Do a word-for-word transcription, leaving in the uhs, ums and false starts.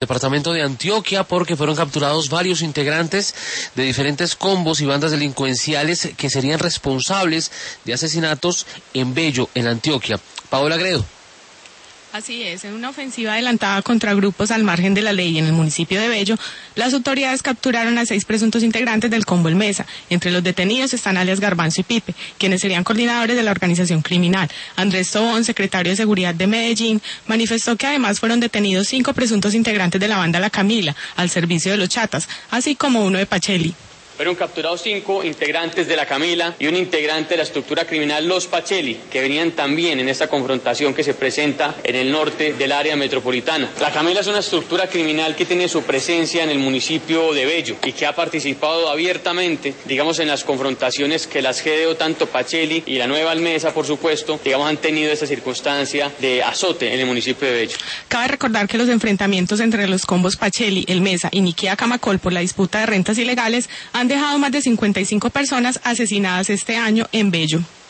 Departamento de Antioquia, porque fueron capturados varios integrantes de diferentes combos y bandas delincuenciales que serían responsables de asesinatos en Bello, en Antioquia. Paola Gredo. Así es, en una ofensiva adelantada contra grupos al margen de la ley en el municipio de Bello, las autoridades capturaron a seis presuntos integrantes del combo El Mesa. Entre los detenidos están alias Garbanzo y Pipe, quienes serían coordinadores de la organización criminal. Andrés Tobón, secretario de Seguridad de Medellín, manifestó que además fueron detenidos cinco presuntos integrantes de la banda La Camila, al servicio de los Chatas, así como uno de Pacheli. Fueron capturados cinco integrantes de La Camila y un integrante de la estructura criminal Los Pacheli, que venían también en esta confrontación que se presenta en el norte del área metropolitana. La Camila es una estructura criminal que tiene su presencia en el municipio de Bello y que ha participado abiertamente, digamos, en las confrontaciones que las G D O, tanto Pacheli y la Nueva Almesa, por supuesto, digamos, han tenido esta circunstancia de azote en el municipio de Bello. Cabe recordar que los enfrentamientos entre los combos Pacheli, El Mesa y Niquea Camacol por la disputa de rentas ilegales han dejado más de cincuenta y cinco personas asesinadas este año en Bello.